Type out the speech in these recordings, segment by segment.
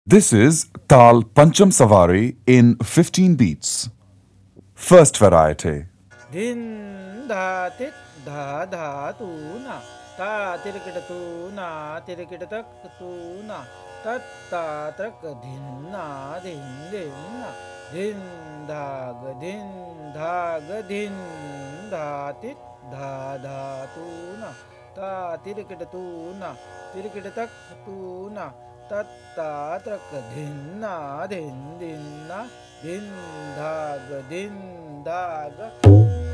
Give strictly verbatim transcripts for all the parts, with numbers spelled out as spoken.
This is Tal Pancham Savari in fifteen beats. First variety. धिन धा तित धा धा तू ना ता तिरकिट तू ना तिरकिट तक तू ना तत्ता तक धिन ना धिन धिन ना धिन धाग धिन धाग धिन धा तित धा धा तू ना ता तिरकिट तू ना तिरकिट तक तू ना तत्ता तक धिन ना धिन धिन ना धिन धाग धिन धाग.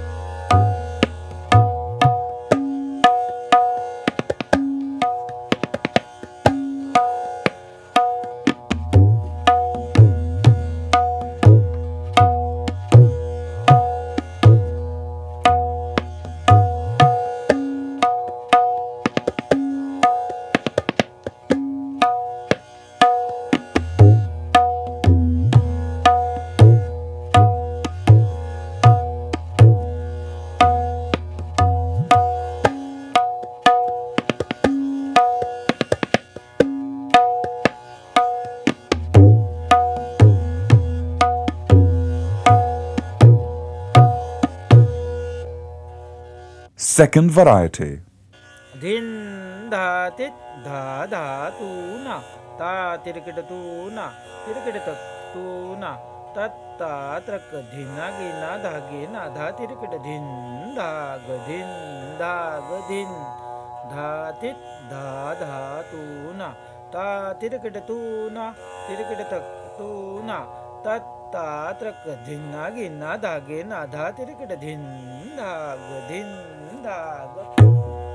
Second variety. धिन धा तित धा धा तू ना ता तिरकिट तू ना तिरकिट तक तू ना तत्ता त्रक धिना गिना धागे ना धा तिरकिट धिन धाग धिन धाग धिन धा तित धा धा तू ना ता तिरकिट तू ना तिरकिट तक तू ना तत्ता त्रक धिना गिना धागे ना धा तिरकिट धिन धाग धिन धाग.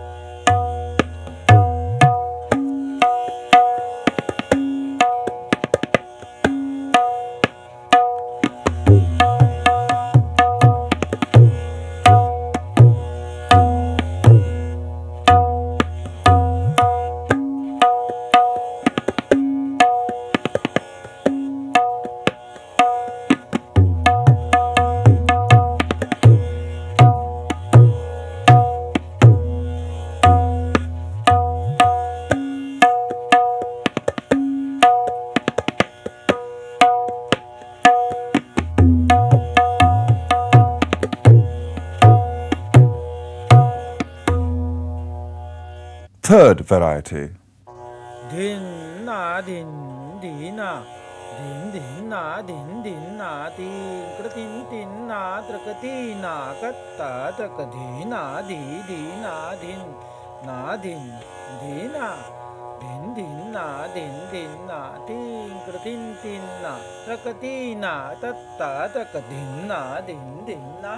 Third variety. धिन ना धिन धीना धिन धिन ना धिन धिन ना तीन तीन तीन ना त्रक तीना कत्ता त्रक धीना धी धीना धिन ना धिन धीना धिन धिन ना धिन धिन ना तीन तीन तीन ना त्रक तीना तत्ता त्रक धिन ना धिन धिन ना.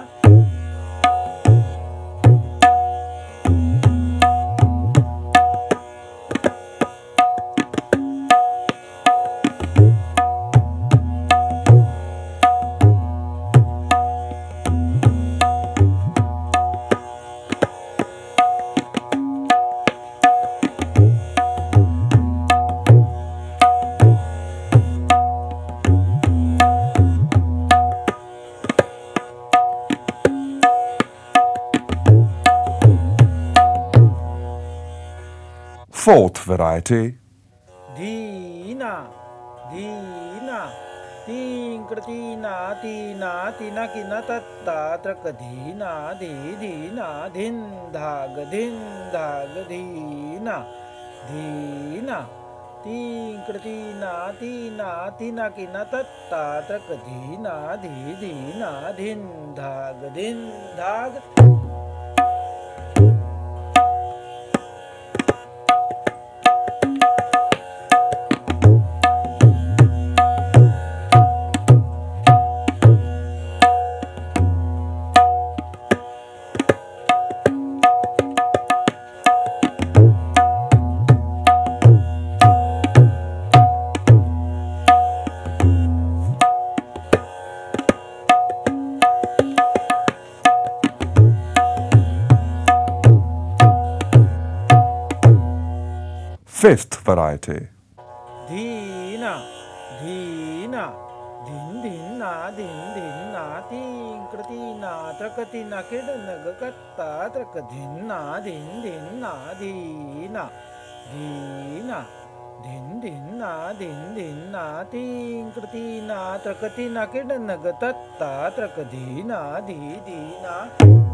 Fourth variety. धीना धीना तीना तीना तीना किना तत्ता त्रक धीना धी धीना धिन धाग धिन धाग धीना धीना तीना तीना तीना किना तत्ता त्रक धीना धी धीना धिन धाग धिन धाग. Fifth variety. धीना धीना धिन धिन ना धिन धिन ना तीन कृतीना त्रकतीना किड नग कत्ता त्रक धिन ना धिन धिन ना धीना धीना धिन धिन ना धिन धिन ना तिंकड तीना त्रक तीना किड नग तत्ता त्रक धीना धी धीना